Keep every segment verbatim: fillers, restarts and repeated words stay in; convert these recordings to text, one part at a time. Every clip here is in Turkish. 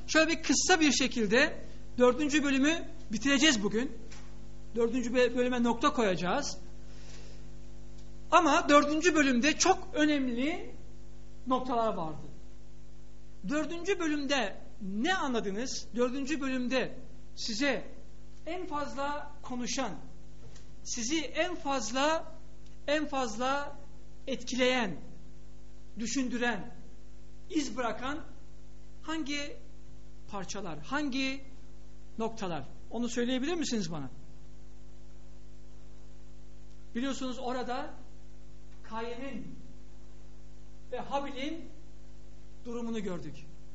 şöyle bir kısa bir şekilde dördüncü bölümü bitireceğiz bugün. Dördüncü bölüme nokta koyacağız. Ama dördüncü bölümde çok önemli noktalar vardı. Dördüncü bölümde ne anladınız? Dördüncü bölümde size en fazla konuşan, sizi en fazla en fazla etkileyen, düşündüren, iz bırakan hangi parçalar, hangi noktalar? Onu söyleyebilir misiniz bana? Biliyorsunuz orada Kayin'in ve Habil'in durumunu gördük.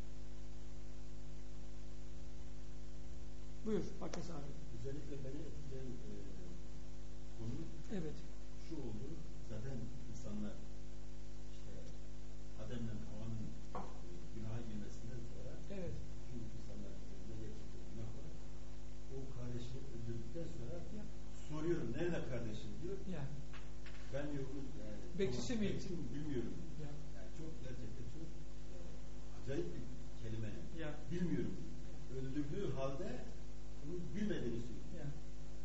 Buyur Bakas abi. Özellikle beni etkileyen e, konu evet. şu oldu. Zaten insanlar işte Adem'le Havva'nın e, günaha girmesinden sonra evet. tüm insanlar ne gerçekten günah var. O kardeşini öldürdükten sonra ya. soruyorum nerede kardeşim diyor. Ya. Ben yokum. Yani, Bekçisi mi? Bilmiyorum. Ya. Yani çok gerçekten çok e, acayip bir kelime. Ya. Bilmiyorum. Öldürdüğü halde bunu bilmediğini söylüyor. Ya.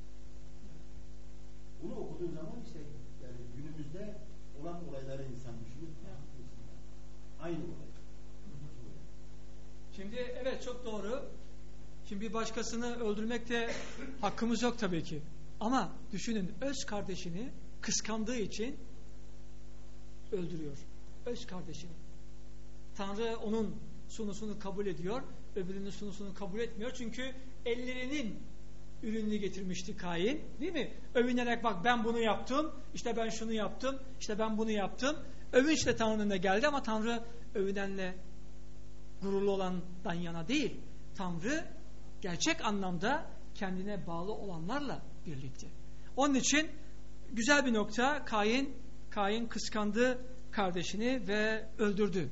Bunu okuduğun zaman işte yani günümüzde olan olayları insan düşünür. Ya. Aynı olay. Şimdi evet çok doğru. Şimdi bir başkasını öldürmekte hakkımız yok tabii ki. Ama düşünün öz kardeşini kıskandığı için öldürüyor. Öz kardeşini. Tanrı onun sunusunu kabul ediyor. Öbürünün sunusunu kabul etmiyor. Çünkü ellerinin ürününü getirmişti Kain. Değil mi? Övünerek bak ben bunu yaptım. İşte ben şunu yaptım. İşte ben bunu yaptım. Övünç de Tanrı'nın önüne geldi ama Tanrı övünenle gururlu olandan yana değil. Tanrı gerçek anlamda kendine bağlı olanlarla birlikte. Onun için güzel bir nokta Kain, Kain kıskandı kardeşini ve öldürdü.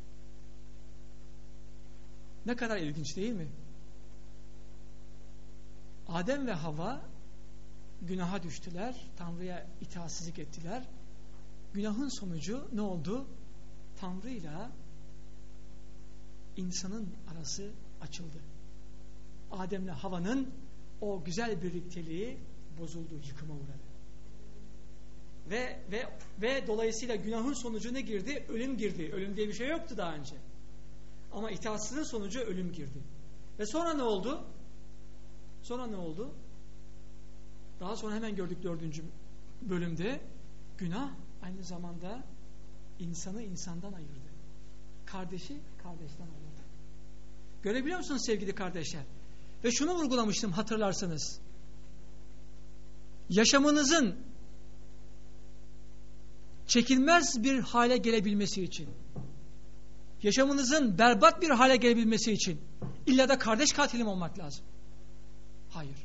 Ne kadar ilginç değil mi? Adem ve Havva günaha düştüler. Tanrı'ya itaatsizlik ettiler. Günahın sonucu ne oldu? Tanrı'yla insanın arası açıldı. Adem'le Havva'nın o güzel birlikteliği bozuldu, yıkıma uğradı. Ve ve ve dolayısıyla günahın sonucu ne girdi? Ölüm girdi. Ölüm diye bir şey yoktu daha önce. Ama itaatsizliğin sonucu ölüm girdi. Ve sonra ne oldu? Sonra ne oldu? Daha sonra hemen gördük dördüncü bölümde. Günah aynı zamanda insanı insandan ayırdı. Kardeşi kardeşten ayırdı. Görebiliyor musunuz sevgili kardeşler? Ve şunu vurgulamıştım hatırlarsanız. Yaşamınızın çekilmez bir hale gelebilmesi için, yaşamınızın berbat bir hale gelebilmesi için illa da kardeş katilim olmak lazım. Hayır.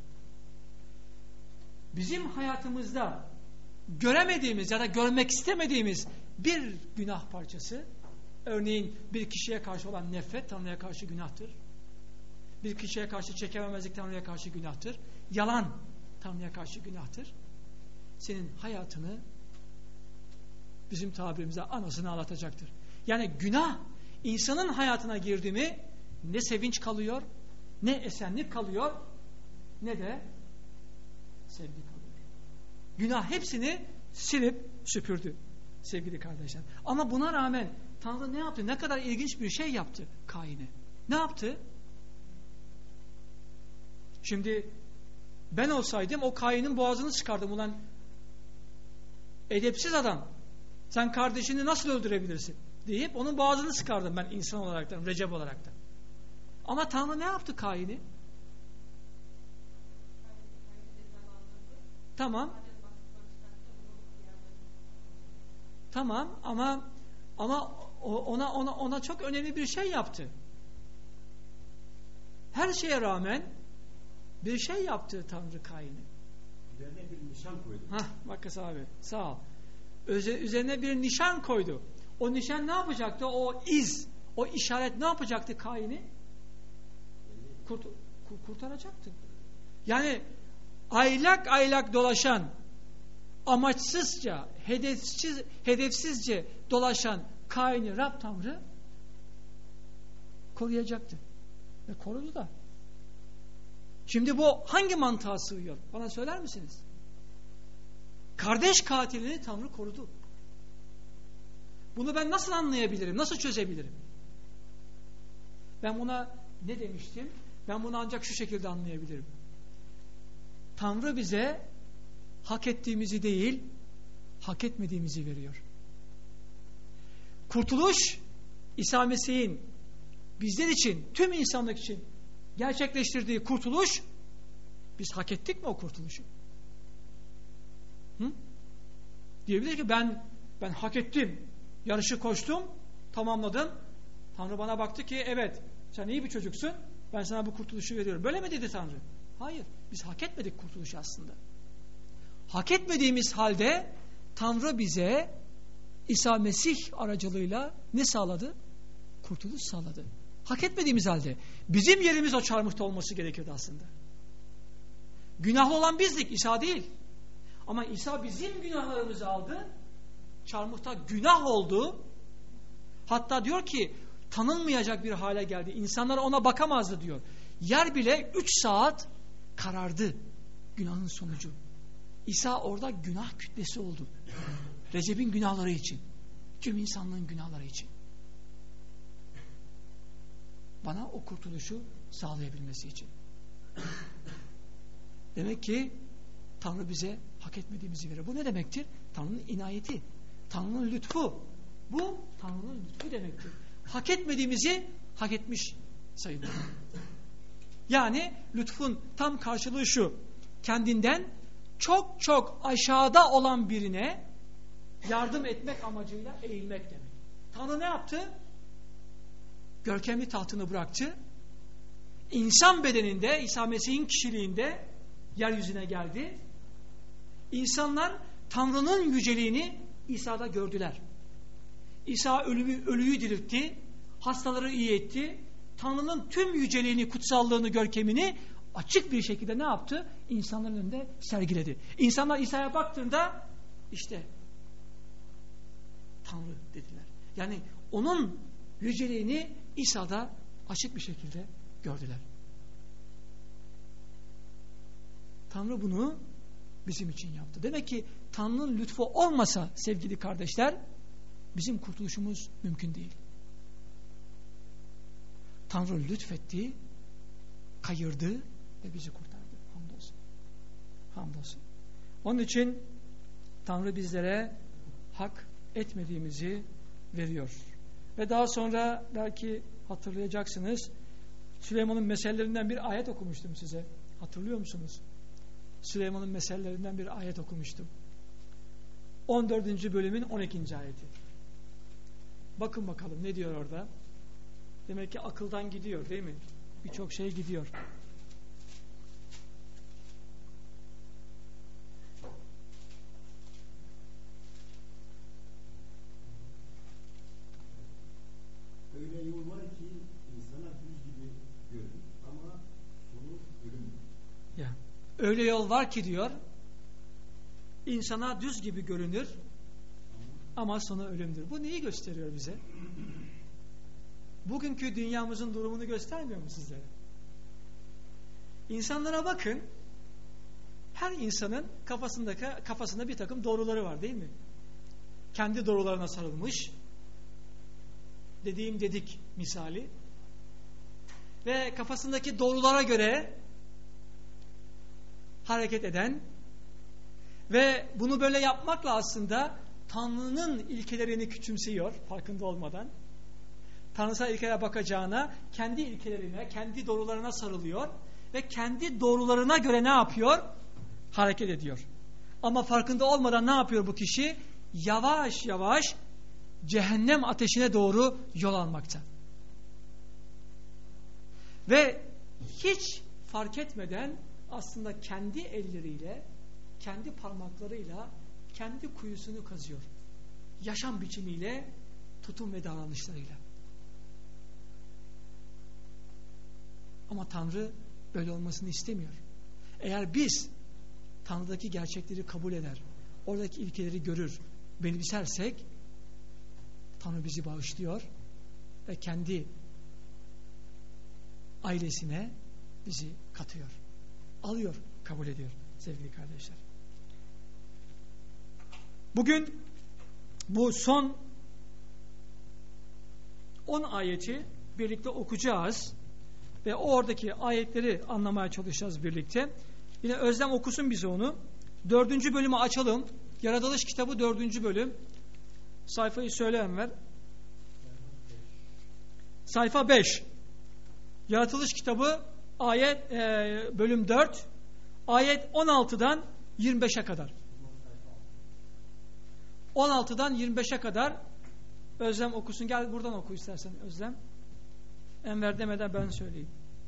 Bizim hayatımızda göremediğimiz ya da görmek istemediğimiz bir günah parçası, örneğin bir kişiye karşı olan nefret Tanrı'ya karşı günahtır. Bir kişiye karşı çekememezlik Tanrı'ya karşı günahtır. Yalan Tanrı'ya karşı günahtır. Senin hayatını bizim tabirimizde anasını ağlatacaktır. Yani günah insanın hayatına girdi mi ne sevinç kalıyor, ne esenlik kalıyor, ne de sevgi kalıyor. Günah hepsini silip süpürdü sevgili kardeşler. Ama buna rağmen Tanrı ne yaptı? Ne kadar ilginç bir şey yaptı Kain'e. Ne yaptı? Şimdi ben olsaydım o Kain'in boğazını çıkardım. Ulan edepsiz adam. Sen kardeşini nasıl öldürebilirsin? Deyip onun boğazını sıkardım ben insan olaraktan, Recep olaraktan. Ama Tanrı ne yaptı Kain'i? Tamam. Tamam ama ama ona ona ona çok önemli bir şey yaptı. Her şeye rağmen bir şey yaptı Tanrı Kain'e. Üzerine bir nişan koydu. Hah, Bakas abi sağ ol. Üzerine bir nişan koydu. O nişan ne yapacaktı? O iz, o işaret ne yapacaktı Kain'i? Kurt, kurtaracaktı. Yani aylak aylak dolaşan, amaçsızca, hedefsiz, hedefsizce dolaşan Kain'i Rab Tanrı koruyacaktı. Ve korudu da. Şimdi bu hangi mantığa sığıyor? Bana söyler misiniz? Kardeş katilini Tanrı korudu. Bunu ben nasıl anlayabilirim? Nasıl çözebilirim? Ben buna ne demiştim? Ben bunu ancak şu şekilde anlayabilirim. Tanrı bize hak ettiğimizi değil, hak etmediğimizi veriyor. Kurtuluş, İsa Mesih'in bizler için, tüm insanlık için gerçekleştirdiği kurtuluş, biz hak ettik mi o kurtuluşu? Hı? Diyebilir ki ben ben hak ettim. Yarışı koştum, tamamladım. Tanrı bana baktı ki evet, sen iyi bir çocuksun. Ben sana bu kurtuluşu veriyorum. Böyle mi dedi Tanrı? Hayır. Biz hak etmedik kurtuluşu aslında. Hak etmediğimiz halde Tanrı bize İsa Mesih aracılığıyla ne sağladı? Kurtuluş sağladı. Hak etmediğimiz halde. Bizim yerimiz o çarmıhta olması gerekiyordu aslında. Günahlı olan bizdik, İsa değil. Ama İsa bizim günahlarımızı aldı. Çarmıhta günah oldu. Hatta diyor ki tanınmayacak bir hale geldi. İnsanlar ona bakamazdı diyor. Yer bile üç saat karardı. Günahın sonucu. İsa orada günah kütlesi oldu. Recep'in günahları için. Tüm insanlığın günahları için. Bana o kurtuluşu sağlayabilmesi için. Demek ki Tanrı bize hak etmediğimizi verir. Bu ne demektir? Tanrı'nın inayeti. Tanrı'nın lütfu. Bu Tanrı'nın lütfu demektir. Hak etmediğimizi hak etmiş sayılır. Yani lütfun tam karşılığı şu. Kendinden çok çok aşağıda olan birine yardım etmek amacıyla eğilmek demek. Tanrı ne yaptı? Görkemli tahtını bıraktı. İnsan bedeninde, İsa Mesih'in kişiliğinde yeryüzüne geldi. İnsanlar Tanrı'nın yüceliğini İsa'da gördüler. İsa ölümü, ölüyü diriltti, hastaları iyi etti. Tanrı'nın tüm yüceliğini, kutsallığını, görkemini açık bir şekilde ne yaptı? İnsanların önünde sergiledi. İnsanlar İsa'ya baktığında işte Tanrı dediler. Yani onun yüceliğini İsa'da açık bir şekilde gördüler. Tanrı bunu bizim için yaptı. Demek ki Tanrı'nın lütfu olmasa sevgili kardeşler bizim kurtuluşumuz mümkün değil. Tanrı lütfetti, kayırdı ve bizi kurtardı. Hamdolsun. Hamdolsun. Onun için Tanrı bizlere hak etmediğimizi veriyor. Ve daha sonra belki hatırlayacaksınız, Süleyman'ın mesellerinden bir ayet okumuştum size. Hatırlıyor musunuz? Süleyman'ın mesellerinden bir ayet okumuştum. on dördüncü bölümün on ikinci ayeti. Bakın bakalım ne diyor orada? Demek ki akıldan gidiyor değil mi? Birçok şey gidiyor. Öyle yol var ki insana düz gibi görünür ama sonu ölümdür. Ya, öyle yol var ki diyor, insana düz gibi görünür ama sonu ölümdür. Bu neyi gösteriyor bize? Bugünkü dünyamızın durumunu göstermiyor mu sizlere? İnsanlara bakın, her insanın kafasındaki, kafasında bir takım doğruları var değil mi? Kendi doğrularına sarılmış, dediğim dedik misali, ve kafasındaki doğrulara göre hareket eden ve bunu böyle yapmakla aslında Tanrı'nın ilkelerini küçümseyiyor farkında olmadan. Tanrısal ilkelere bakacağına kendi ilkelerine, kendi doğrularına sarılıyor ve kendi doğrularına göre ne yapıyor? Hareket ediyor. Ama farkında olmadan ne yapıyor bu kişi? Yavaş yavaş cehennem ateşine doğru yol almakta. Ve hiç fark etmeden aslında kendi elleriyle, kendi parmaklarıyla kendi kuyusunu kazıyor. Yaşam biçimiyle, tutum ve davranışlarıyla. Ama Tanrı böyle olmasını istemiyor. Eğer biz Tanrı'daki gerçekleri kabul eder, oradaki ilkeleri görür, benimsersek Tanrı bizi bağışlıyor ve kendi ailesine bizi katıyor. Alıyor, kabul ediyor sevgili kardeşler. Bugün bu son on ayeti birlikte okuyacağız ve oradaki ayetleri anlamaya çalışacağız birlikte. Yine Özlem okusun bize onu. Dördüncü bölümü açalım. Yaratılış kitabı dördüncü bölüm. Sayfayı söyle Enver. Sayfa beş. Yaratılış kitabı ayet e, bölüm dört. Ayet on altıdan yirmi beşe kadar. on altıdan yirmi beşe kadar Özlem okusun. Gel buradan oku istersen Özlem. Enver demeden ben söyleyeyim.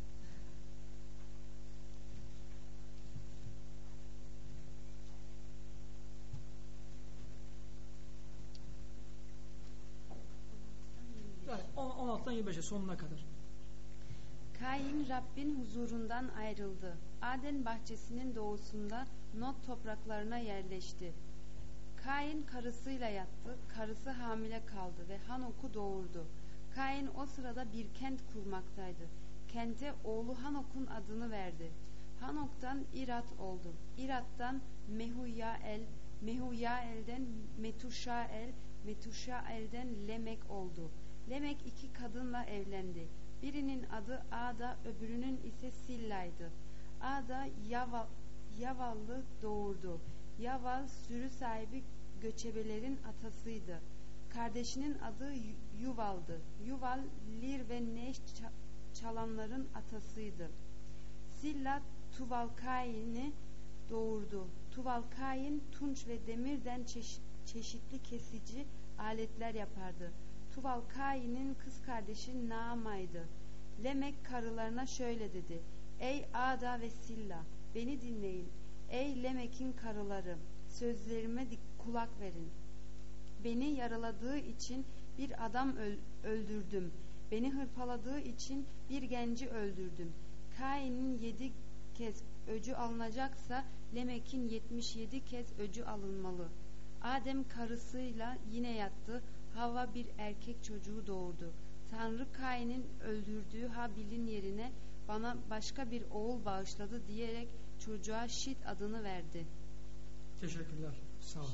on altıdan yirmi beşe sonuna kadar. Kain Rabbin huzurundan ayrıldı. Aden bahçesinin doğusunda Nod topraklarına yerleşti. Kain karısıyla yattı. Karısı hamile kaldı ve Hanok'u doğurdu. Kain o sırada bir kent kurmaktaydı. Kente oğlu Hanok'un adını verdi. Hanok'tan İrat oldu. İrat'tan Mehuyael, Mehuyael'den Metuşael, Metuşael'den Lemek oldu. Lemek iki kadınla evlendi. Birinin adı Ada, öbürünün ise Silla'ydı. Ada Yaval, Yaval'lı doğurdu. Yaval sürü sahibi göçebelerin atasıydı. Kardeşinin adı Yuval'dı. Yuval lir ve neş çalanların atasıydı. Silla Tuval-Kain'i doğurdu. Tuval-Kain tunç ve demirden çeşit, çeşitli kesici aletler yapardı. Tuval-Kain'in kız kardeşi Naama'ydı. Lemek karılarına şöyle dedi: Ey Ada ve Silla, beni dinleyin. Ey Lemek'in karıları, sözlerime kulak verin. Beni yaraladığı için bir adam öldürdüm. Beni hırpaladığı için bir genci öldürdüm. Kain'in yedi kez öcü alınacaksa Lemek'in yetmiş yedi kez öcü alınmalı. Adem karısıyla yine yattı. Havva bir erkek çocuğu doğurdu. Tanrı Kain'in öldürdüğü Habil'in yerine bana başka bir oğul bağışladı diyerek çocuğa Şit adını verdi. Teşekkürler. Sağ olun.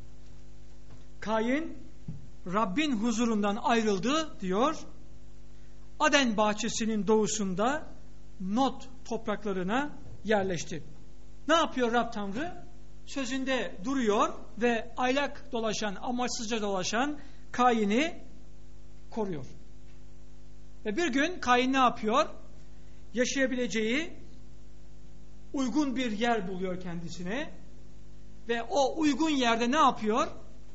Kain Rabbin huzurundan ayrıldı diyor. Aden bahçesinin doğusunda Nod topraklarına yerleşti. Ne yapıyor Rab Tanrı? Sözünde duruyor ve aylak dolaşan, amaçsızca dolaşan Kain'i koruyor. Ve bir gün Kain ne yapıyor? Yaşayabileceği uygun bir yer buluyor kendisine ve o uygun yerde ne yapıyor?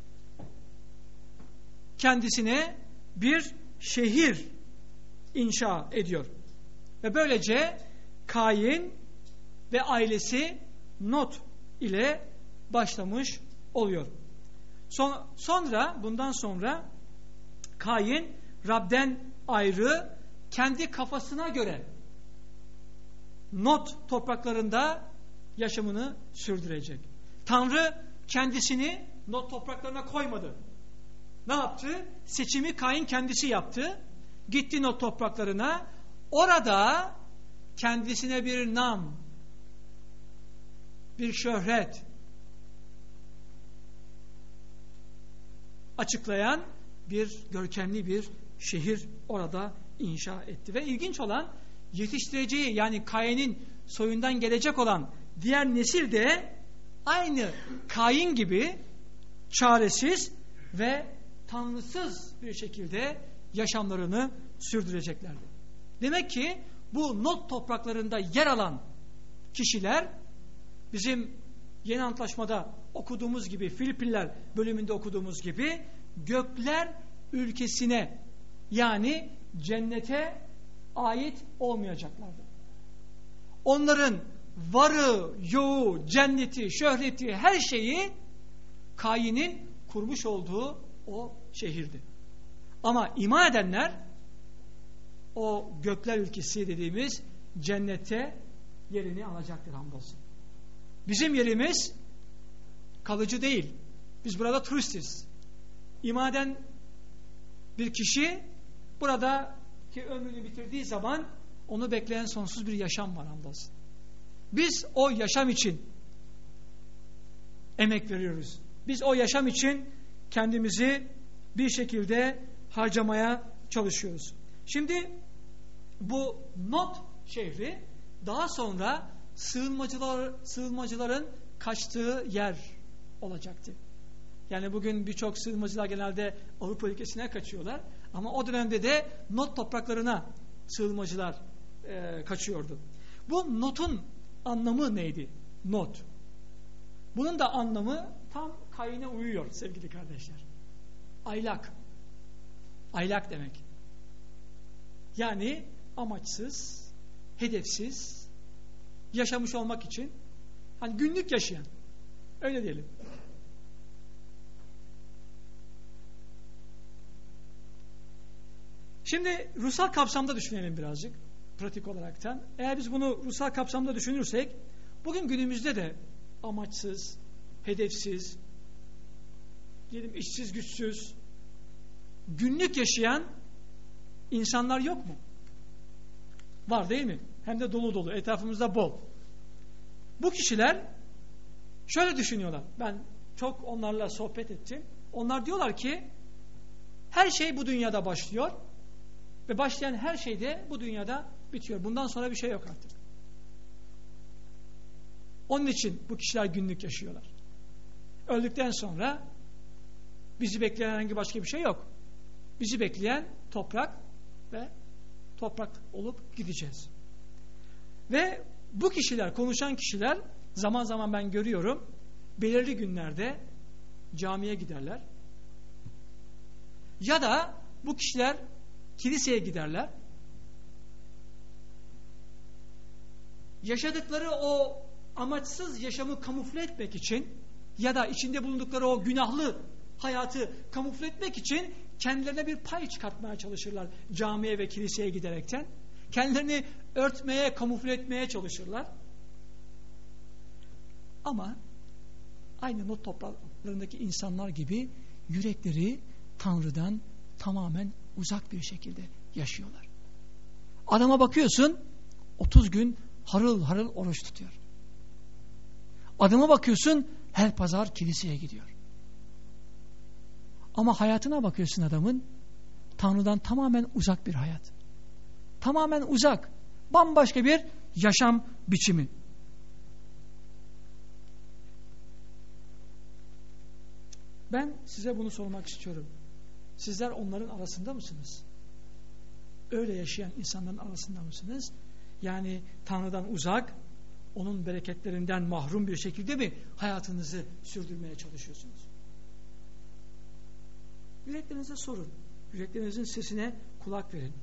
Kendisine bir şehir inşa ediyor. Ve böylece Kain ve ailesi Nod ile başlamış oluyor. Son, sonra bundan sonra Kain Rab'den ayrı kendi kafasına göre Nod topraklarında yaşamını sürdürecek. Tanrı kendisini Nod topraklarına koymadı. Ne yaptı? Seçimi Kain kendisi yaptı. Gitti Nod topraklarına. Orada kendisine bir nam, bir şöhret açıklayan bir görkemli bir şehir orada inşa etti. Ve ilginç olan yetiştireceği, yani Kain'in soyundan gelecek olan diğer nesil de aynı Kain gibi çaresiz ve tanrısız bir şekilde yaşamlarını sürdüreceklerdi. Demek ki bu Nod topraklarında yer alan kişiler bizim Yeni Antlaşmada okuduğumuz gibi, Filipinler bölümünde okuduğumuz gibi gökler ülkesine, yani cennete ait olmayacaklardı. Onların varı, yoğu, cenneti, şöhreti, her şeyi Kain'in kurmuş olduğu o şehirdi. Ama iman edenler o gökler ülkesi dediğimiz cennette yerini alacaktır hamdolsun. Bizim yerimiz kalıcı değil. Biz burada turistiz. İman eden bir kişi buradaki ömrünü bitirdiği zaman onu bekleyen sonsuz bir yaşam var hamdolsun. Biz o yaşam için emek veriyoruz. Biz o yaşam için kendimizi bir şekilde harcamaya çalışıyoruz. Şimdi bu Nod şehri daha sonra sığınmacılar, sığınmacıların kaçtığı yer olacaktı. Yani bugün birçok sığınmacılar genelde Avrupa ülkesine kaçıyorlar. Ama o dönemde de Nod topraklarına sığınmacılar e, kaçıyordu. Bu Nod'un anlamı neydi? Nod. Bunun da anlamı tam Kayin'e uyuyor sevgili kardeşler. Aylak. Aylak demek. Yani amaçsız, hedefsiz yaşamış olmak için hani günlük yaşayan. Öyle diyelim. Şimdi ruhsal kapsamda düşünelim birazcık. Pratik olaraktan. Eğer biz bunu ruhsal kapsamda düşünürsek bugün günümüzde de amaçsız, hedefsiz, diyelim işsiz güçsüz, günlük yaşayan insanlar yok mu? Var değil mi? Hem de dolu dolu. Etrafımızda bol. Bu kişiler şöyle düşünüyorlar. Ben çok onlarla sohbet ettim. Onlar diyorlar ki her şey bu dünyada başlıyor ve başlayan her şey de bu dünyada bitiyor. Bundan sonra bir şey yok artık. Onun için bu kişiler günlük yaşıyorlar. Öldükten sonra bizi bekleyen herhangi başka bir şey yok. Bizi bekleyen toprak ve toprak olup gideceğiz. Ve bu kişiler, konuşan kişiler zaman zaman ben görüyorum belirli günlerde camiye giderler. Ya da bu kişiler kiliseye giderler. Yaşadıkları o amaçsız yaşamı kamufle etmek için ya da içinde bulundukları o günahlı hayatı kamufle etmek için kendilerine bir pay çıkartmaya çalışırlar camiye ve kiliseye giderekten. Kendilerini örtmeye, kamufle etmeye çalışırlar. Ama aynı Nod topraklarındaki insanlar gibi yürekleri Tanrı'dan tamamen uzak bir şekilde yaşıyorlar. Adama bakıyorsun otuz gün harıl harıl oruç tutuyor. Adama bakıyorsun her pazar kiliseye gidiyor. Ama hayatına bakıyorsun adamın Tanrı'dan tamamen uzak bir hayat. Tamamen uzak. Bambaşka bir yaşam biçimi. Ben size bunu sormak istiyorum. Sizler onların arasında mısınız? Öyle yaşayan insanların arasında mısınız? Yani Tanrı'dan uzak, onun bereketlerinden mahrum bir şekilde mi hayatınızı sürdürmeye çalışıyorsunuz? Yüreklerinize sorun. Yüreklerinizin sesine kulak verin.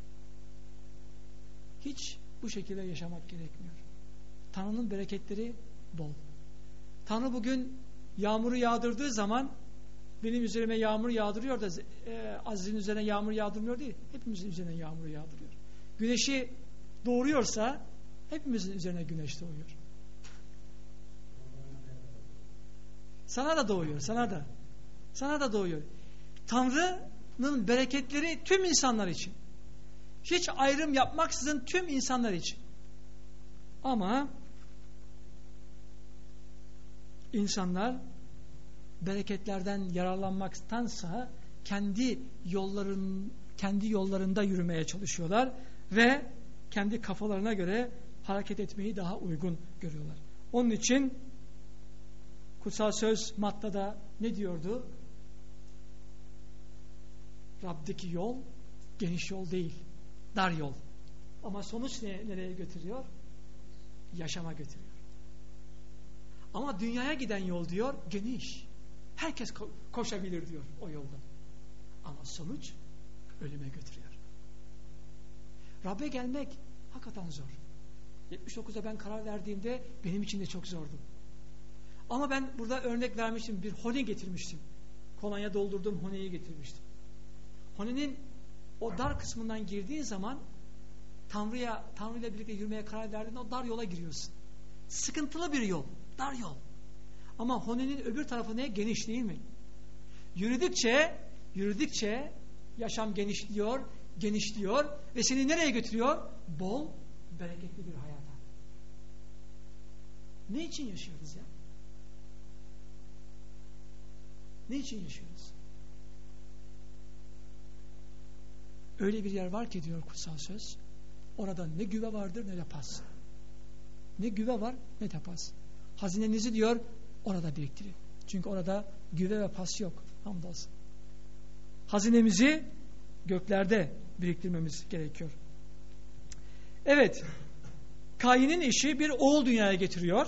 Hiç bu şekilde yaşamak gerekmiyor. Tanrı'nın bereketleri bol. Tanrı bugün yağmuru yağdırdığı zaman benim üzerime yağmur yağdırıyor da e, Aziz'in üzerine yağmur yağdırmıyor değil. Hepimizin üzerine yağmur yağdırıyor. Güneşi doğuruyorsa hepimizin üzerine güneş doğuyor. Sana da doğuyor, sana da. Sana da doğuyor. Tanrı'nın bereketleri tüm insanlar için. Hiç ayrım yapmaksızın tüm insanlar için. Ama insanlar bereketlerden yararlanmaktansa kendi yolların kendi yollarında yürümeye çalışıyorlar ve kendi kafalarına göre hareket etmeyi daha uygun görüyorlar. Onun için kutsal söz Matta'da ne diyordu? Rab'deki yol geniş yol değil, dar yol. Ama sonuç ne, nereye götürüyor? Yaşama götürüyor. Ama dünyaya giden yol diyor geniş. Herkes ko- koşabilir diyor o yolda. Ama sonuç ölüme götürüyor. Rab'be gelmek hakikaten zor. yetmiş dokuzda ben karar verdiğimde benim için de çok zordu. Ama ben burada örnek vermiştim. Bir hone getirmiştim. Kolonya doldurduğum honeyi getirmiştim. Honenin o dar kısmından girdiğin zaman Tanrı'ya, Tanrı ile birlikte yürümeye karar verdiğinde o dar yola giriyorsun. Sıkıntılı bir yol. Dar yol. Ama honenin öbür tarafı ne? Geniş değil mi? Yürüdükçe, yürüdükçe yaşam genişliyor, genişliyor ve seni nereye götürüyor? Bol, bereketli bir hayata. Ne için yaşıyoruz ya? Ne için yaşıyoruz? Öyle bir yer var ki diyor kutsal söz, orada ne güve vardır ne de pas. Ne güve var ne de pas. Hazinenizi diyor orada biriktirin. Çünkü orada güve ve pas yok. Hamdolsun. Hazinemizi göklerde biriktirmemiz gerekiyor. Evet. Kayin'in eşi bir oğul dünyaya getiriyor.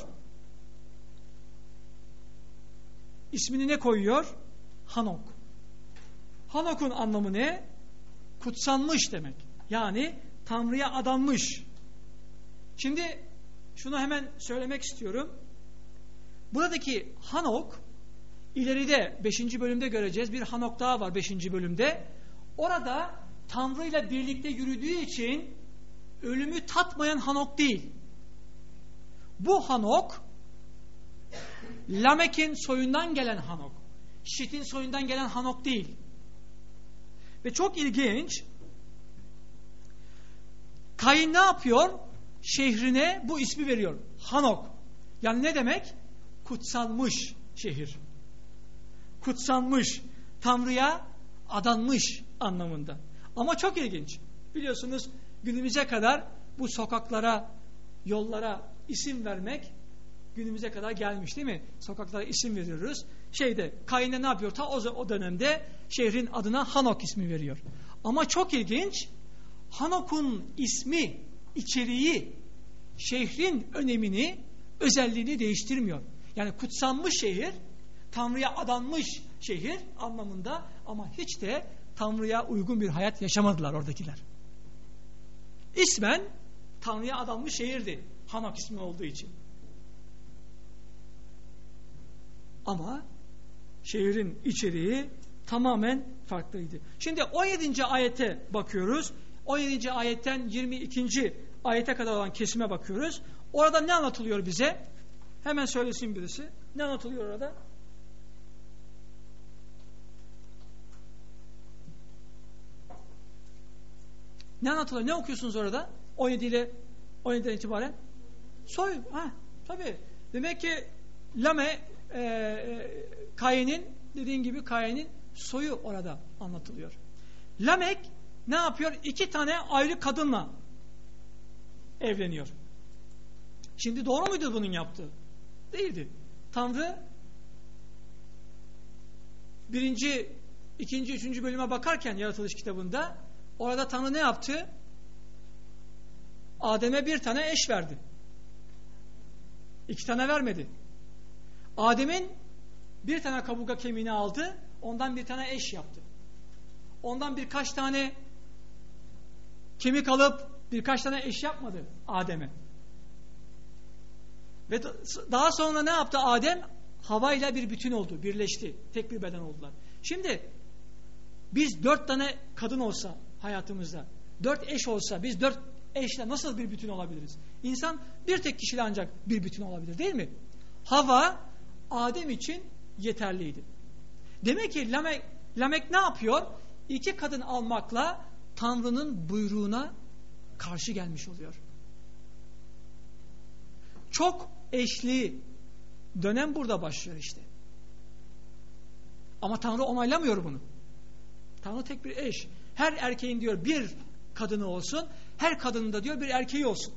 İsmini ne koyuyor? Hanok. Hanok'un anlamı ne? Kutsanmış demek. Yani Tanrı'ya adanmış. Şimdi şunu hemen söylemek istiyorum. Buradaki Hanok, ileride beşinci bölümde göreceğiz. Bir Hanok daha var beşinci bölümde. Orada Tanrı ile birlikte yürüdüğü için ölümü tatmayan Hanok değil. Bu Hanok Lamek'in soyundan gelen Hanok. Şit'in soyundan gelen Hanok değil. Ve çok ilginç, Kayin ne yapıyor? Şehrine bu ismi veriyor. Hanok. Yani ne demek? Kutsanmış şehir. Kutsanmış, Tanrı'ya adanmış anlamında. Ama çok ilginç. Biliyorsunuz günümüze kadar bu sokaklara, yollara isim vermek günümüze kadar gelmiş değil mi? Sokaklara isim veriyoruz. Şeyde, Kayin'e ne yapıyor? Ta o, o dönemde şehrin adına Hanok ismi veriyor. Ama çok ilginç, Hanok'un ismi, içeriği, şehrin önemini, özelliğini değiştirmiyor. Yani kutsanmış şehir, Tanrı'ya adanmış şehir anlamında, ama hiç de Tanrı'ya uygun bir hayat yaşamadılar oradakiler. İsmen Tanrı'ya adanmış şehirdi, Hanok ismi olduğu için. Ama şehrin içeriği tamamen farklıydı. Şimdi on yedinci ayete bakıyoruz. on yedinci ayetten yirmi ikinci ayete kadar olan kesime bakıyoruz. Orada ne anlatılıyor bize? Hemen söylesin birisi. Ne anlatılıyor orada? Ne anlatılıyor? Ne okuyorsunuz orada? on yedi ile on yediden itibaren. Soy. Ha, tabii. Demek ki Lame e, e, Kayin'in, dediğin gibi Kayin'in soyu orada anlatılıyor. Lamek ne yapıyor? İki tane ayrı kadınla evleniyor. Şimdi doğru muydu bunun yaptığı? Değildi. Tanrı birinci, ikinci, üçüncü bölüme bakarken yaratılış kitabında orada Tanrı ne yaptı? Adem'e bir tane eş verdi. İki tane vermedi. Adem'in bir tane kaburga kemiğini aldı, ondan bir tane eş yaptı. Ondan birkaç tane kemik alıp birkaç tane eş yapmadı Adem'e. Ve daha sonra ne yaptı Adem? Hava ile bir bütün oldu, birleşti. Tek bir beden oldular. Şimdi biz dört tane kadın olsa hayatımızda, dört eş olsa, biz dört eşle nasıl bir bütün olabiliriz? İnsan bir tek kişiyle ancak bir bütün olabilir, değil mi? Hava Adem için yeterliydi. Demek ki Lamek, Lamek ne yapıyor? İki kadın almakla Tanrı'nın buyruğuna karşı gelmiş oluyor. Çok eşli dönem burada başlıyor işte. Ama Tanrı onaylamıyor bunu. Tanrı tek bir eş. Her erkeğin diyor bir kadını olsun, her kadının da diyor bir erkeği olsun.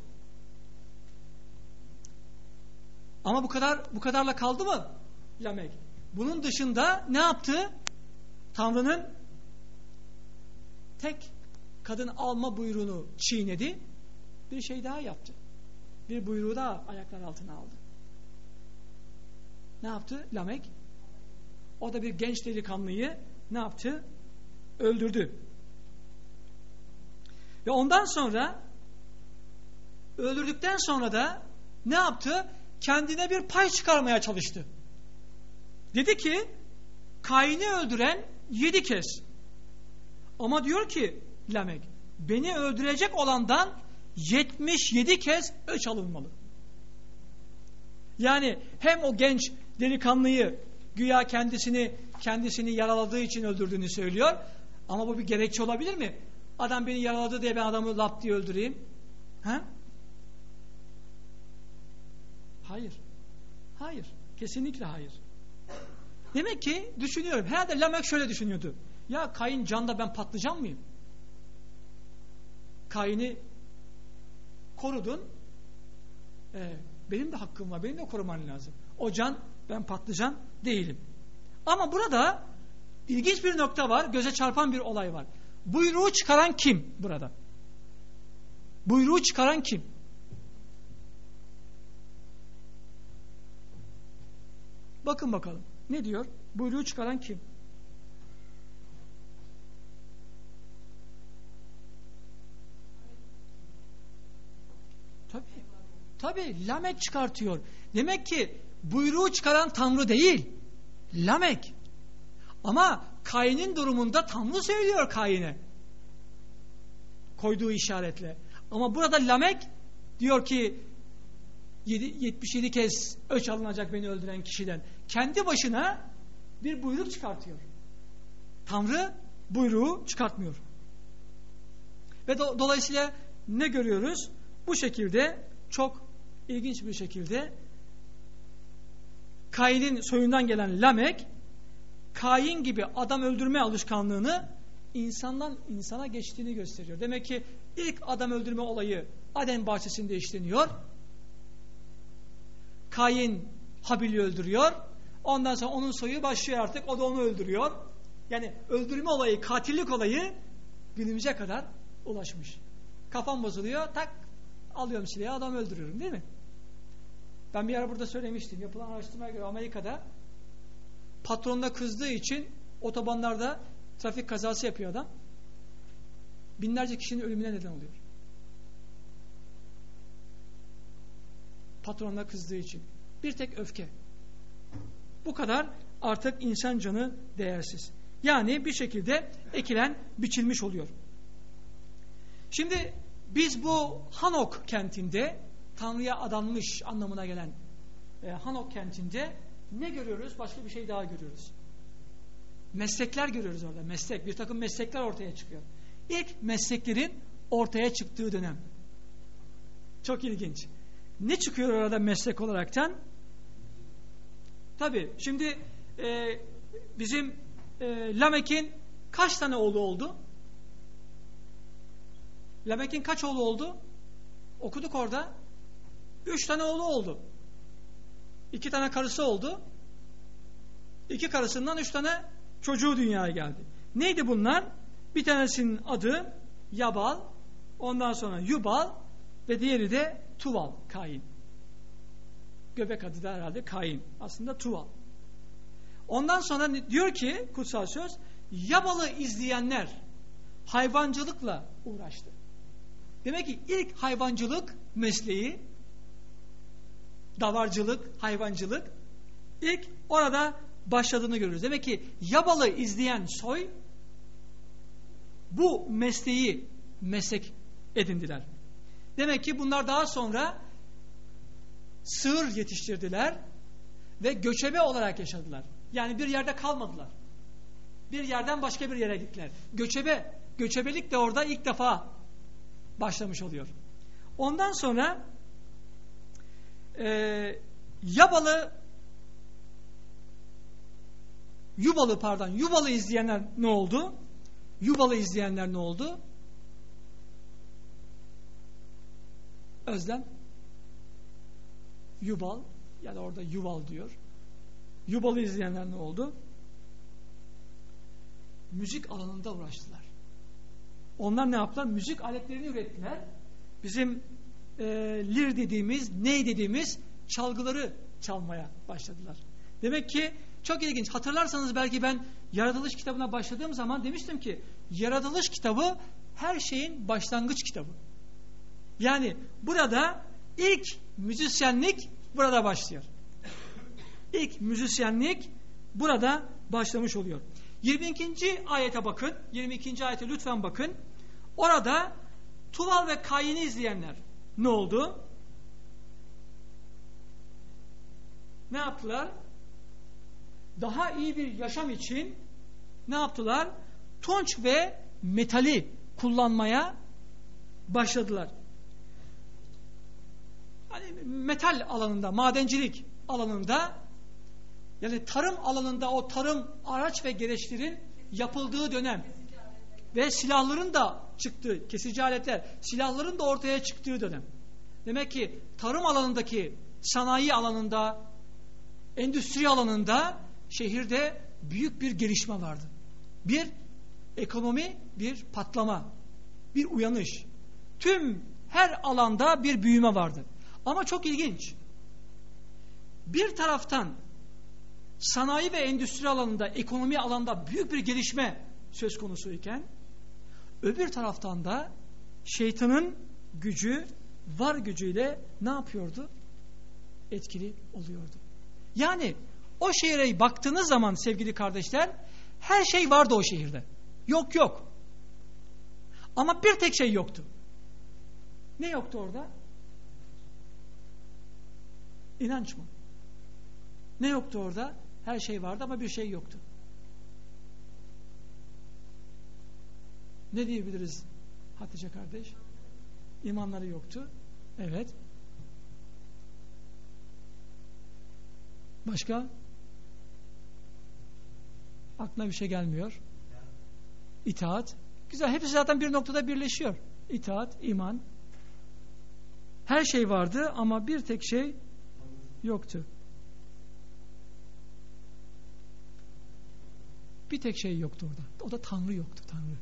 Ama bu kadar bu kadarla kaldı mı Lamek? Bunun dışında ne yaptı? Tanrı'nın tek kadın alma buyruğunu çiğnedi. Bir şey daha yaptı. Bir buyruğu daha ayaklar altına aldı. Ne yaptı Lamek? O da bir genç delikanlıyı ne yaptı? Öldürdü. Ve ondan sonra öldürdükten sonra da ne yaptı? Kendine bir pay çıkarmaya çalıştı. Dedi ki Kayin'i öldüren yedi kez. Ama diyor ki Lamek, beni öldürecek olandan yetmiş yedi kez öç alınmalı. Yani hem o genç delikanlıyı güya kendisini kendisini yaraladığı için öldürdüğünü söylüyor. Ama bu bir gerekçe olabilir mi? Adam beni yaraladı diye ben adamı lap diye öldüreyim. Ha? Hayır. Hayır. Kesinlikle hayır. Demek ki düşünüyorum. Herhalde Lamek şöyle düşünüyordu. Ya Kain canda ben patlayacak mıyım? Kain'i korudun. Ee, benim de hakkım var. Benim de koruman lazım. O can, ben patlıcan değilim. Ama burada ilginç bir nokta var. Göze çarpan bir olay var. Buyruğu çıkaran kim burada? Buyruğu çıkaran kim? Bakın bakalım. Ne diyor? Buyruğu çıkaran kim? Tabii. Tabii Lamek çıkartıyor. Demek ki buyruğu çıkaran Tanrı değil. Lamek. Ama Kain'in durumunda Tanrı söylüyor Kain'e. Koyduğu işaretle. Ama burada Lamek diyor ki yetmiş yedi kez öç alınacak beni öldüren kişiden. Kendi başına bir buyruk çıkartıyor. Tanrı buyruğu çıkartmıyor. Ve do dolayısıyla ne görüyoruz? Bu şekilde çok ilginç bir şekilde Kain'in soyundan gelen Lamek, Kain gibi adam öldürme alışkanlığını insandan insana geçtiğini gösteriyor. Demek ki ilk adam öldürme olayı Aden bahçesinde işleniyor. Kain Habil'i öldürüyor. Ondan sonra onun soyu başlıyor artık. O da onu öldürüyor. Yani öldürme olayı, katillik olayı günümüze kadar ulaşmış. Kafam bozuluyor. Tak alıyorum silahı, adam öldürüyorum, değil mi? Ben bir ara burada söylemiştim. Yapılan araştırmaya göre Amerika'da patronuna kızdığı için otobanlarda trafik kazası yapıyor adam. Binlerce kişinin ölümüne neden oluyor. Patronuna kızdığı için. Bir tek öfke. Bu kadar artık insan canı değersiz. Yani bir şekilde ekilen biçilmiş oluyor. Şimdi biz bu Hanok kentinde, Tanrı'ya adanmış anlamına gelen e, Hanok kentinde ne görüyoruz? Başka bir şey daha görüyoruz. Meslekler görüyoruz orada. Meslek, bir takım meslekler ortaya çıkıyor. İlk mesleklerin ortaya çıktığı dönem. Çok ilginç. Ne çıkıyor orada meslek olaraktan? Tabii şimdi e, bizim e, Lamek'in kaç tane oğlu oldu? Lamek'in kaç oğlu oldu? Okuduk orada. Üç tane oğlu oldu. İki tane karısı oldu. İki karısından üç tane çocuğu dünyaya geldi. Neydi bunlar? Bir tanesinin adı Yabal, ondan sonra Yubal ve diğeri de Tuval, Kain. Göbek adı da herhalde Kain. Aslında Tuval. Ondan sonra diyor ki kutsal söz, Yabal'ı izleyenler hayvancılıkla uğraştı. Demek ki ilk hayvancılık mesleği, davarcılık, hayvancılık ilk orada başladığını görürüz. Demek ki Yabal'ı izleyen soy bu mesleği meslek edindiler. Demek ki bunlar daha sonra sığır yetiştirdiler ve göçebe olarak yaşadılar. Yani bir yerde kalmadılar. Bir yerden başka bir yere gittiler. Göçebe, göçebelik de orada ilk defa başlamış oluyor. Ondan sonra e, Yabal'ı Yubal'ı pardon Yubal'ı izleyenler ne oldu? Yubal'ı izleyenler ne oldu? Özlem Yubal ya da orada Yuval diyor. Yubal'ı izleyenler ne oldu? Müzik alanında uğraştılar. Onlar ne yaptılar? Müzik aletlerini ürettiler. Bizim e, lir dediğimiz, ney dediğimiz çalgıları çalmaya başladılar. Demek ki çok ilginç. Hatırlarsanız belki ben Yaratılış kitabına başladığım zaman demiştim ki Yaratılış kitabı her şeyin başlangıç kitabı. Yani burada ilk müzisyenlik burada başlıyor. İlk müzisyenlik burada başlamış oluyor. yirmi ikinci ayete bakın. yirmi ikinci ayete lütfen bakın. Orada Tuval ve Kain'i izleyenler ne oldu? Ne yaptılar? Daha iyi bir yaşam için ne yaptılar? Tunç ve metali kullanmaya başladılar. Hani metal alanında, madencilik alanında, yani tarım alanında o tarım araç ve gereçlerin yapıldığı dönem ve silahların da çıktığı, kesici aletler, silahların da ortaya çıktığı dönem. Demek ki tarım alanındaki, sanayi alanında, endüstri alanında şehirde büyük bir gelişme vardı. Bir ekonomi, bir patlama, bir uyanış. Tüm her alanda bir büyüme vardı. Ama çok ilginç. Bir taraftan sanayi ve endüstri alanında, ekonomi alanında büyük bir gelişme söz konusuyken, öbür taraftan da şeytanın gücü, var gücüyle ne yapıyordu? Etkili oluyordu. Yani o şehre baktığınız zaman sevgili kardeşler, her şey vardı o şehirde. Yok yok. Ama bir tek şey yoktu. Ne yoktu orada? İnanç mı? Ne yoktu orada? Her şey vardı ama bir şey yoktu. Ne diyebiliriz Hatice kardeş? İmanları yoktu. Evet. Başka? Aklına bir şey gelmiyor. İtaat. Güzel. Hepsi zaten bir noktada birleşiyor. İtaat, iman. Her şey vardı ama bir tek şey yoktu. Bir tek şey yoktu orada. O da Tanrı yoktu. Tanrı.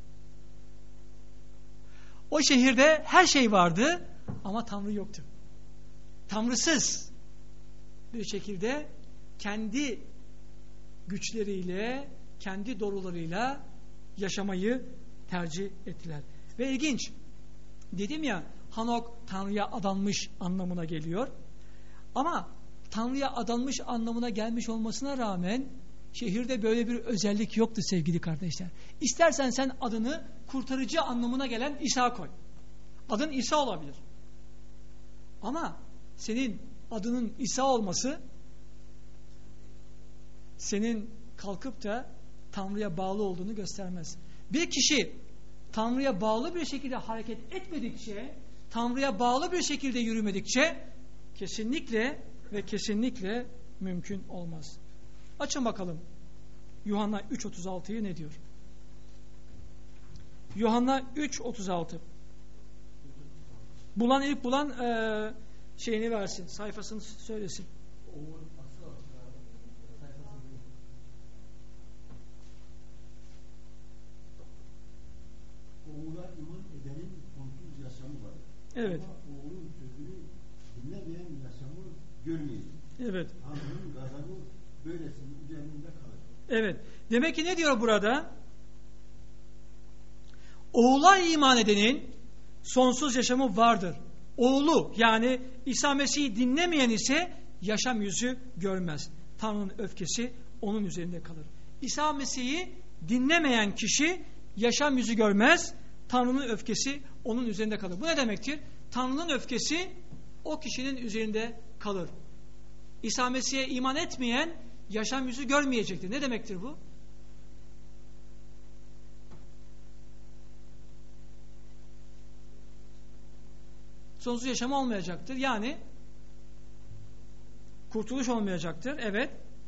O şehirde her şey vardı ama Tanrı yoktu. Tanrısız bir şekilde kendi güçleriyle, kendi doğrularıyla yaşamayı tercih ettiler. Ve ilginç. Dedim ya, Hanok Tanrı'ya adanmış anlamına geliyor. Ama Tanrı'ya adanmış anlamına gelmiş olmasına rağmen şehirde böyle bir özellik yoktu sevgili kardeşler. İstersen sen adını kurtarıcı anlamına gelen İsa koy. Adın İsa olabilir. Ama senin adının İsa olması senin kalkıp da Tanrı'ya bağlı olduğunu göstermez. Bir kişi Tanrı'ya bağlı bir şekilde hareket etmedikçe, Tanrı'ya bağlı bir şekilde yürümedikçe kesinlikle ve kesinlikle mümkün olmaz. Açın bakalım. Yuhanna üç otuz altıyı ne diyor? Yuhanna üç otuz altı. Bulan ilk bulan e, şeyini versin. Sayfasını söylesin. Oğula iman edenin sonsuz yaşamı var. Evet. Ama oğlun sözünü dinlemeyen yaşamı görmeyecek. Evet. Tanrı'nın gazabı böylesinin üzerinde kalır. Evet. Demek ki ne diyor burada? Oğula iman edenin sonsuz yaşamı vardır. Oğlu yani İsa Mesih'i dinlemeyen ise yaşam yüzü görmez. Tanrı'nın öfkesi onun üzerinde kalır. İsa Mesih'i dinlemeyen kişi yaşam yüzü görmez. Tanrı'nın öfkesi onun üzerinde kalır. Bu ne demektir? Tanrı'nın öfkesi o kişinin üzerinde kalır. İsa Mesih'e iman etmeyen yaşam yüzü görmeyecektir. Ne demektir bu? Sonsuz yaşam olmayacaktır. Yani kurtuluş olmayacaktır. Evet.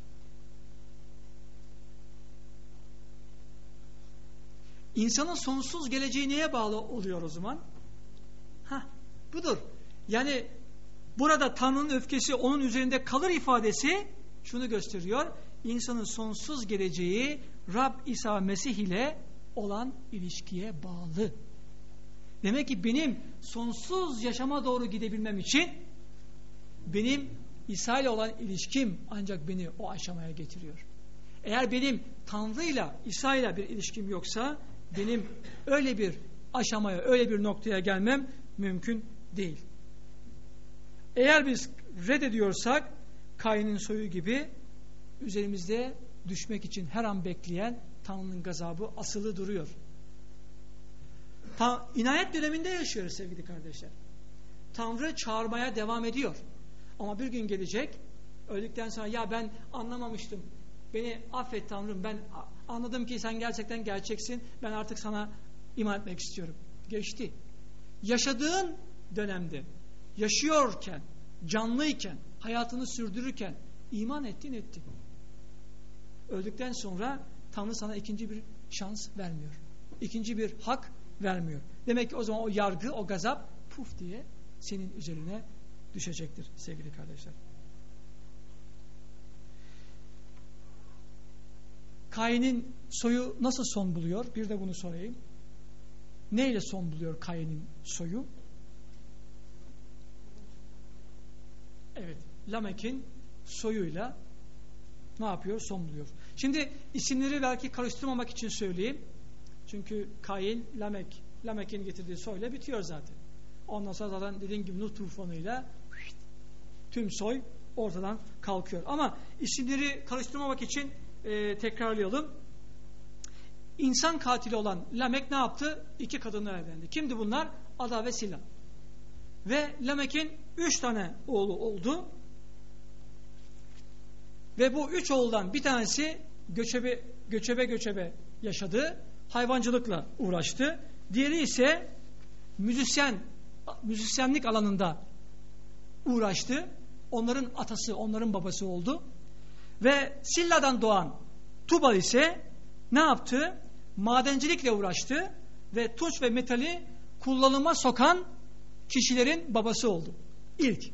İnsanın sonsuz geleceği neye bağlı oluyor o zaman? Hah, budur. Yani burada Tanrı'nın öfkesi onun üzerinde kalır ifadesi şunu gösteriyor. İnsanın sonsuz geleceği Rab İsa Mesih ile olan ilişkiye bağlı. Demek ki benim sonsuz yaşama doğru gidebilmem için benim İsa ile olan ilişkim ancak beni o aşamaya getiriyor. Eğer benim Tanrı'yla, İsa ile bir ilişkim yoksa benim öyle bir aşamaya, öyle bir noktaya gelmem mümkün değil. Eğer biz reddediyorsak Kain'in soyu gibi üzerimizde düşmek için her an bekleyen Tanrı'nın gazabı asılı duruyor. Ta, inayet döneminde yaşıyoruz sevgili kardeşler. Tanrı çağırmaya devam ediyor. Ama bir gün gelecek, öldükten sonra ya ben anlamamıştım, beni affet Tanrım, ben anladım ki sen gerçekten gerçeksin, ben artık sana iman etmek istiyorum. Geçti. Yaşadığın dönemde, yaşıyorken, canlıyken, hayatını sürdürürken iman ettin ettin. Öldükten sonra Tanrı sana ikinci bir şans vermiyor. İkinci bir hak vermiyor. Demek ki o zaman o yargı, o gazap puf diye senin üzerine düşecektir sevgili kardeşler. Kain'in soyu nasıl son buluyor? Bir de bunu sorayım. Neyle son buluyor Kain'in soyu? Evet, Lamek'in soyuyla ne yapıyor? Son buluyor. Şimdi isimleri belki karıştırmamak için söyleyeyim. Çünkü Kain, Lamek, Lamek'in getirdiği soyla bitiyor zaten. Ondan sonra zaten dediğim gibi Nuh tufanıyla tüm soy ortadan kalkıyor. Ama isimleri karıştırmamak için e, tekrarlayalım. İnsan katili olan Lamek ne yaptı? İki kadınla evlendi. Kimdi bunlar? Ada ve Sila. Ve Lamek'in üç tane oğlu oldu. Ve bu üç oğuldan bir tanesi göçebe göçebe göçebe yaşadı. Hayvancılıkla uğraştı. Diğeri ise müzisyen müzisyenlik alanında uğraştı. Onların atası, onların babası oldu. Ve Silla'dan doğan Tubal ise ne yaptı? Madencilikle uğraştı ve tunç ve metali kullanıma sokan kişilerin babası oldu. İlk.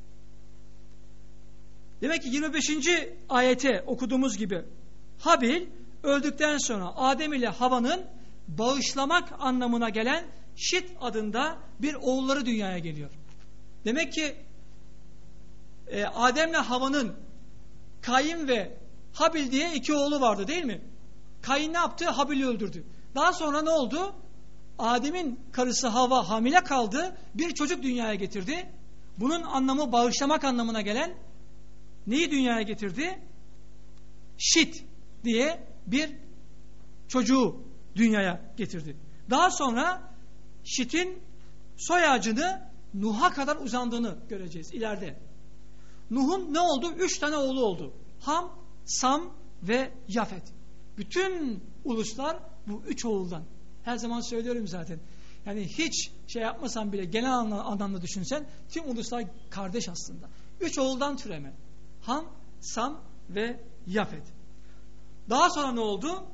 Demek ki yirmi beşinci ayete okuduğumuz gibi Habil öldükten sonra Adem ile Havva'nın bağışlamak anlamına gelen Şit adında bir oğulları dünyaya geliyor. Demek ki e, Adem ile Havva'nın Kain ve Habil diye iki oğlu vardı değil mi? Kain ne yaptı? Habil'i öldürdü. Daha sonra ne oldu? Adem'in karısı Havva hamile kaldı. Bir çocuk dünyaya getirdi. Bunun anlamı bağışlamak anlamına gelen neyi dünyaya getirdi? Şit diye bir çocuğu dünyaya getirdi. Daha sonra Şit'in soy ağacını Nuh'a kadar uzandığını göreceğiz ileride. Nuh'un ne oldu? Üç tane oğlu oldu. Ham, Sam ve Yafet. Bütün uluslar bu üç oğuldan. Her zaman söylüyorum zaten. Yani hiç şey yapmasan bile genel anlamda düşünsen tüm uluslar kardeş aslında. Üç oğuldan türeme. Ham, Sam ve Yafet. Daha sonra ne oldu?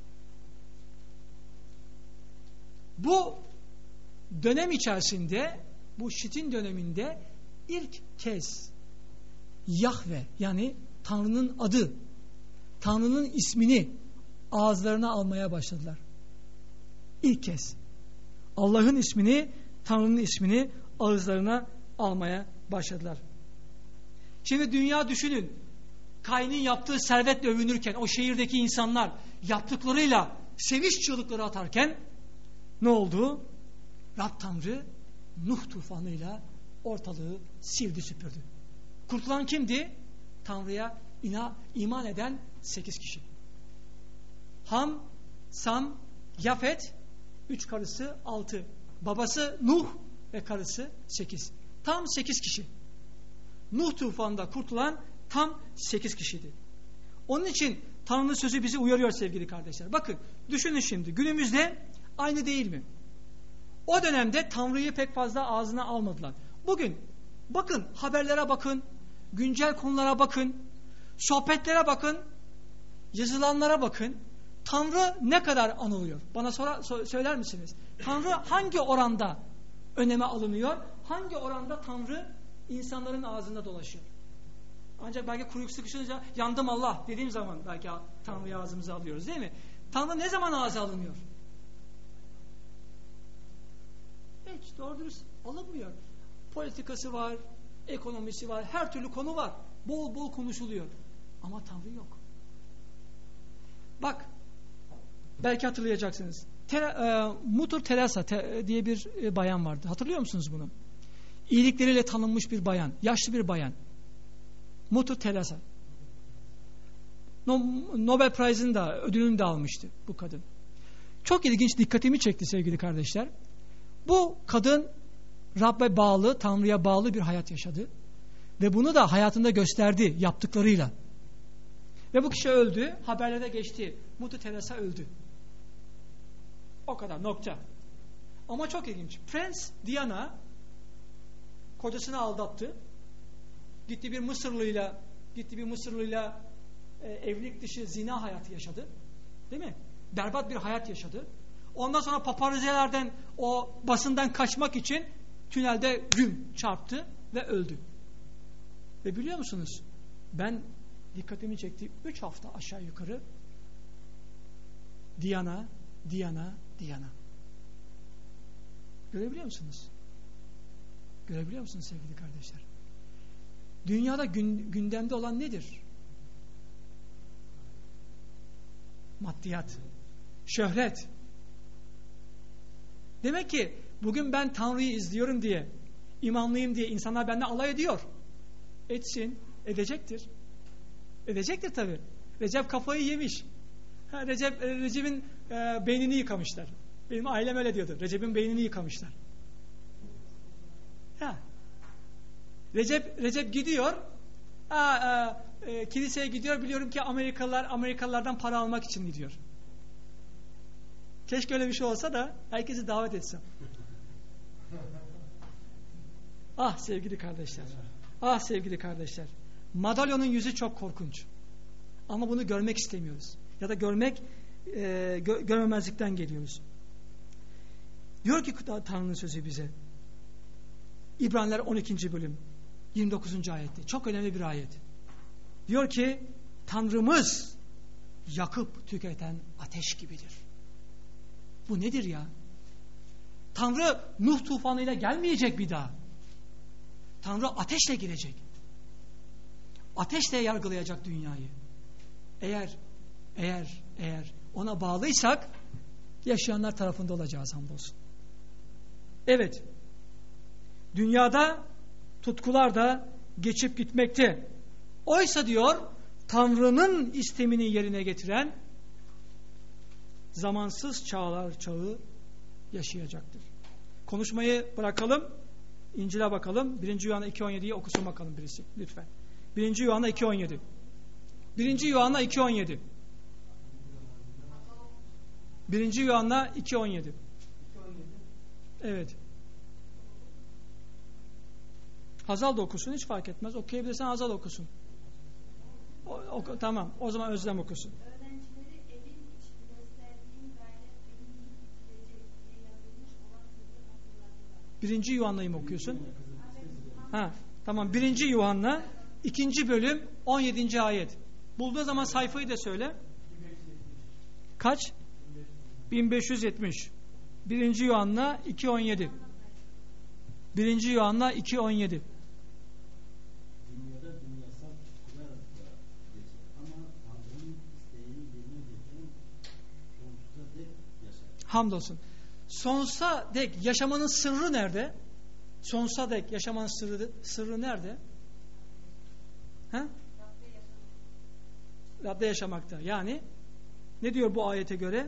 Bu dönem içerisinde, bu Şit'in döneminde ilk kez Yahve yani Tanrı'nın adı, Tanrı'nın ismini ağızlarına almaya başladılar. İlk kez Allah'ın ismini, Tanrı'nın ismini ağızlarına almaya başladılar. Şimdi dünya düşünün. Kain'in yaptığı servetle övünürken o şehirdeki insanlar yaptıklarıyla sevinç çığlıkları atarken ne oldu? Rab Tanrı Nuh tufanıyla ortalığı sildi süpürdü. Kurtulan kimdi? Tanrı'ya ina, iman eden sekiz kişi. Ham, Sam, Yafet, üç karısı altı. Babası Nuh ve karısı sekiz. Tam sekiz kişi. Nuh tufanında kurtulan tam sekiz kişiydi. Onun için Tanrı'nın sözü bizi uyarıyor sevgili kardeşler. Bakın düşünün şimdi günümüzde aynı değil mi? O dönemde Tanrı'yı pek fazla ağzına almadılar. Bugün bakın haberlere bakın, güncel konulara bakın, sohbetlere bakın, yazılanlara bakın. Tanrı ne kadar anılıyor? Bana sonra so- söyler misiniz? Tanrı hangi oranda öneme alınıyor? Hangi oranda Tanrı insanların ağzında dolaşıyor? Ancak belki kuyruk sıkışınca yandım Allah dediğim zaman belki Tanrı'yı ağzımıza alıyoruz değil mi? Tanrı ne zaman ağza alınıyor? Hiç doğru dürüst alınmıyor. Politikası var, ekonomisi var, her türlü konu var. Bol bol konuşuluyor. Ama Tanrı yok. Bak, belki hatırlayacaksınız. Ter, e, Mother Teresa te, diye bir e, bayan vardı. Hatırlıyor musunuz bunu? İyilikleriyle tanınmış bir bayan, yaşlı bir bayan. Mother Teresa. No, Nobel Prize'ın da ödülünü de almıştı bu kadın. Çok ilginç, dikkatimi çekti sevgili kardeşler. Bu kadın Rabbe bağlı, Tanrı'ya bağlı bir hayat yaşadı. Ve bunu da hayatında gösterdi yaptıklarıyla. Ve bu kişi öldü. Haberlere geçti. Mother Teresa öldü. O kadar, nokta. Ama çok ilginç. Prens Diana kocasını aldattı. Gitti bir Mısırlıyla gitti bir Mısırlıyla e, evlilik dışı zina hayatı yaşadı. Değil mi? Berbat bir hayat yaşadı. Ondan sonra paparazilerden, o basından kaçmak için tünelde güm çarptı ve öldü. Ve biliyor musunuz? Ben dikkatimi çekti. Üç hafta aşağı yukarı Diana, Diana, Diana. Görebiliyor musunuz? Görebiliyor musunuz sevgili kardeşler? Dünyada gün, gündemde olan nedir? Maddiyat, şöhret. Demek ki bugün ben Tanrı'yı izliyorum diye, imanlıyım diye insanlar benden alay ediyor. Etsin, edecektir. Edecektir tabii. Recep kafayı yemiş. Ha, Recep, Recep'in e, beynini yıkamışlar. Benim ailem öyle diyordu. Recep'in beynini yıkamışlar. Ha. Recep Recep gidiyor. Aa, e, e, kiliseye gidiyor. Biliyorum ki Amerikalılar Amerikalılardan para almak için gidiyor. Keşke öyle bir şey olsa da herkesi davet etsem. Ah sevgili kardeşler. Ah sevgili kardeşler. Madalyonun yüzü çok korkunç. Ama bunu görmek istemiyoruz. Ya da görmek e, gö görmemezlikten geliyoruz. Diyor ki Tanrı'nın sözü bize. İbraniler on ikinci bölüm yirmi dokuzuncu ayette. Çok önemli bir ayet. Diyor ki Tanrımız yakıp tüketen ateş gibidir. Bu nedir ya? Tanrı Nuh tufanıyla gelmeyecek bir daha. Tanrı ateşle gelecek. Ateşle yargılayacak dünyayı. Eğer eğer eğer ona bağlıysak yaşayanlar tarafında olacağız hamdolsun. Evet. Dünyada tutkular da geçip gitmekte. Oysa diyor Tanrı'nın istemini yerine getiren zamansız çağlar çağı yaşayacaktır. Konuşmayı bırakalım. İncil'e bakalım. birinci Yuhanna iki on yedi'yi okusun bakalım birisi. Lütfen. birinci Yuhanna iki on yedi. birinci Yuhanna iki on yedi. birinci Yuhanna iki on yedi. Evet. Hazal da okusun, hiç fark etmez. Okuyabilirsen Hazal okusun. O, oku, tamam. O zaman Özlem okusun. Öğrencileri evin içi gösterdiğim gayret benim bitirecek diye yazılmış olan sözü hatırlattılar. Birinci Yuhanna'yı mı okuyorsun? Ha, tamam. Birinci Yuhanna ikinci bölüm on yedinci ayet. Bulduğu zaman sayfayı da söyle. Kaç? bin beş yüz yetmiş. Birinci Yuhanna iki on yedi. Birinci Yuhanna iki on yedi. Dünyada dünyasal tutkular da geçer ama Tanrı'nın isteğini yerine getiren sonsuza dek yaşar. Hamdolsun. Sonsuza dek yaşamanın sırrı nerede? Sonsuza dek yaşamanın sırrı, sırrı nerede? Ha? Rab'de yaşamakta. Yani ne diyor bu ayete göre?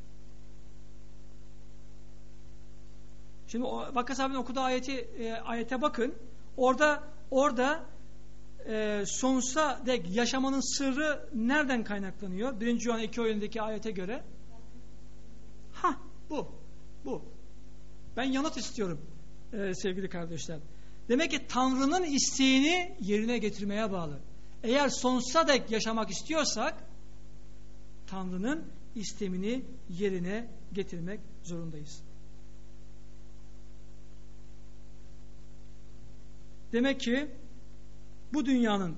Şimdi Vakka sahibinin okuduğu ayeti, e, ayete bakın. Orada orada e, sonsuza dek yaşamanın sırrı nereden kaynaklanıyor? birinci Yuhanna iki oyundaki ayete göre. Ha, bu. Bu. Ben yanıt istiyorum e, sevgili kardeşler. Demek ki Tanrı'nın isteğini yerine getirmeye bağlı. Eğer sonsuza dek yaşamak istiyorsak Tanrı'nın istemini yerine getirmek zorundayız. Demek ki bu dünyanın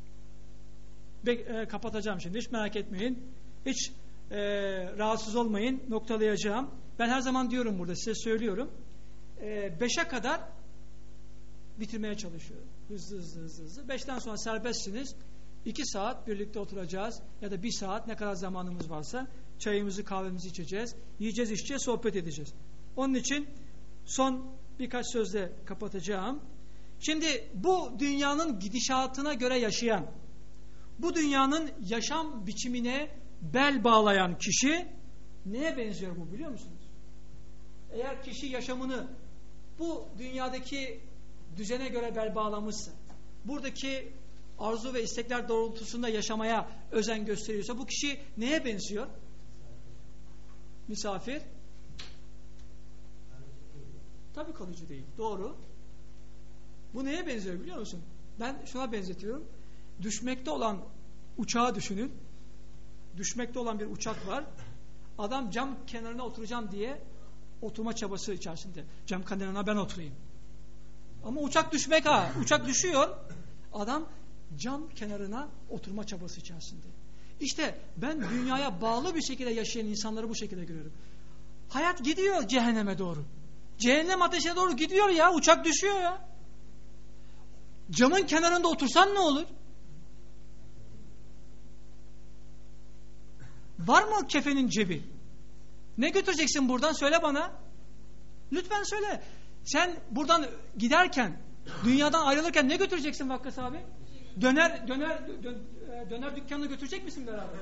e, kapatacağım şimdi, hiç merak etmeyin, hiç e, rahatsız olmayın, noktalayacağım. Ben her zaman diyorum, burada size söylüyorum, e, beşe kadar bitirmeye çalışıyorum, hızlı hızlı hızlı hızlı. Beşten sonra serbestsiniz, iki saat birlikte oturacağız ya da bir saat, ne kadar zamanımız varsa çayımızı kahvemizi içeceğiz, yiyeceğiz, içeceğiz, sohbet edeceğiz. Onun için son birkaç sözle kapatacağım. Şimdi bu dünyanın gidişatına göre yaşayan, bu dünyanın yaşam biçimine bel bağlayan kişi neye benziyor bu, biliyor musunuz? Eğer kişi yaşamını bu dünyadaki düzene göre bel bağlamışsa, buradaki arzu ve istekler doğrultusunda yaşamaya özen gösteriyorsa, bu kişi neye benziyor? Misafir. Tabii kalıcı değil. Doğru. Bu neye benziyor biliyor musun? Ben şuna benzetiyorum. Düşmekte olan uçağı düşünün. Düşmekte olan bir uçak var. Adam cam kenarına oturacağım diye oturma çabası içerisinde. Cam kenarına ben oturayım. Ama uçak düşmek ha. Uçak düşüyor. Adam cam kenarına oturma çabası içerisinde. İşte ben dünyaya bağlı bir şekilde yaşayan insanları bu şekilde görüyorum. Hayat gidiyor cehenneme doğru. Cehennem ateşine doğru gidiyor ya. Uçak düşüyor ya. Camın kenarında otursan ne olur? Var mı kefenin cebi? Ne götüreceksin buradan? Söyle bana. Lütfen söyle. Sen buradan giderken, dünyadan ayrılırken ne götüreceksin Vakkas abi? Döner döner dö, döner dükkanını götürecek misin beraber?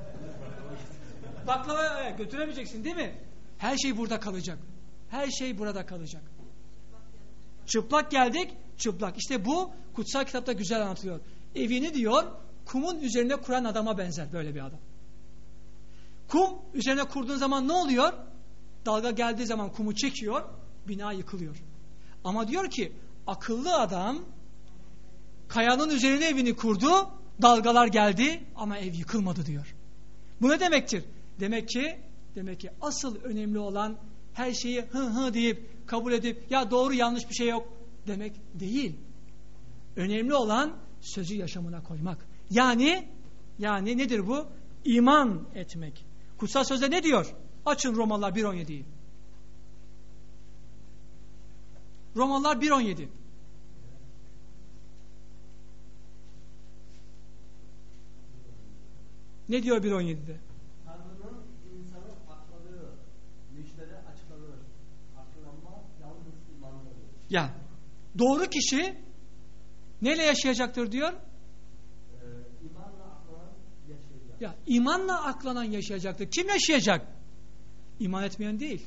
Baklava götüremeyeceksin değil mi? Her şey burada kalacak. Her şey burada kalacak. Çıplak geldik, çıplak. İşte bu kutsal kitapta güzel anlatılıyor. Evini diyor, kumun üzerine kuran adama benzer böyle bir adam. Kum üzerine kurduğun zaman ne oluyor? Dalga geldiği zaman kumu çekiyor, bina yıkılıyor. Ama diyor ki akıllı adam kayanın üzerine evini kurdu, dalgalar geldi ama ev yıkılmadı diyor. Bu ne demektir? Demek ki demek ki asıl önemli olan her şeyi hı hı deyip kabul edip ya doğru yanlış bir şey yok demek değil. Önemli olan sözü yaşamına koymak. Yani yani nedir bu? İman etmek. Kutsal sözde ne diyor? Açın Romalılar bir on yediyi. Romalılar bir on yedi. Ne diyor bir on yedide? Tanrı'nın insanı akladığı, müşteri açıkladığı, aklanma yalnız imanla olur. Ya doğru kişi neyle yaşayacaktır diyor? Ee, imanla aklanan yaşayacak. Ya imanla aklanan yaşayacaktır. Kim yaşayacak? İman etmeyen değil.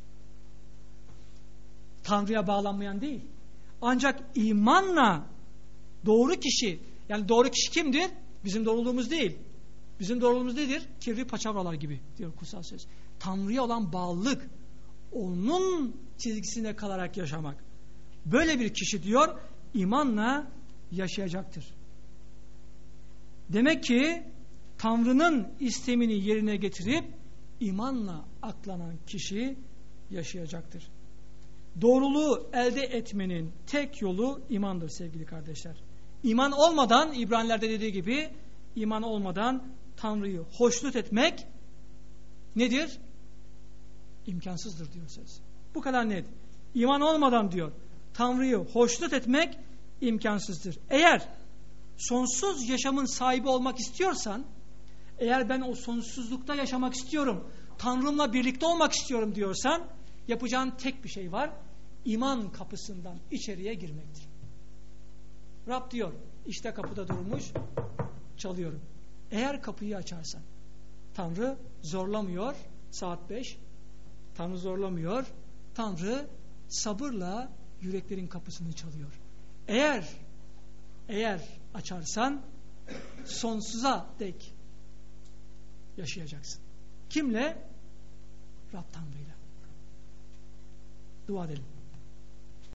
Tanrı'ya bağlanmayan değil. Ancak imanla doğru kişi, yani doğru kişi kimdir? Bizim doğruluğumuz değil. Bizim doğruluğumuz nedir? Kirli paçavralar gibi diyor kutsal söz. Tanrı'ya olan bağlılık, onun çizgisine kalarak yaşamak. Böyle bir kişi diyor imanla yaşayacaktır. Demek ki Tanrı'nın istemini yerine getirip imanla aklanan kişi yaşayacaktır. Doğruluğu elde etmenin tek yolu imandır sevgili kardeşler. İman olmadan, İbraniler'de dediği gibi, iman olmadan Tanrı'yı hoşnut etmek nedir? İmkansızdır diyor söz. Bu kadar net. İman olmadan diyor, Tanrı'yı hoşnut etmek imkansızdır. Eğer sonsuz yaşamın sahibi olmak istiyorsan, eğer ben o sonsuzlukta yaşamak istiyorum, Tanrımla birlikte olmak istiyorum diyorsan, yapacağın tek bir şey var. İman kapısından içeriye girmektir. Rab diyor, işte kapıda durmuş, çalıyorum. Eğer kapıyı açarsan, Tanrı zorlamıyor, saat beş, Tanrı zorlamıyor, Tanrı sabırla yüreklerin kapısını çalıyor. Eğer, eğer açarsan, sonsuza dek yaşayacaksın. Kimle? Rab Tanrı'yla. Dua edelim.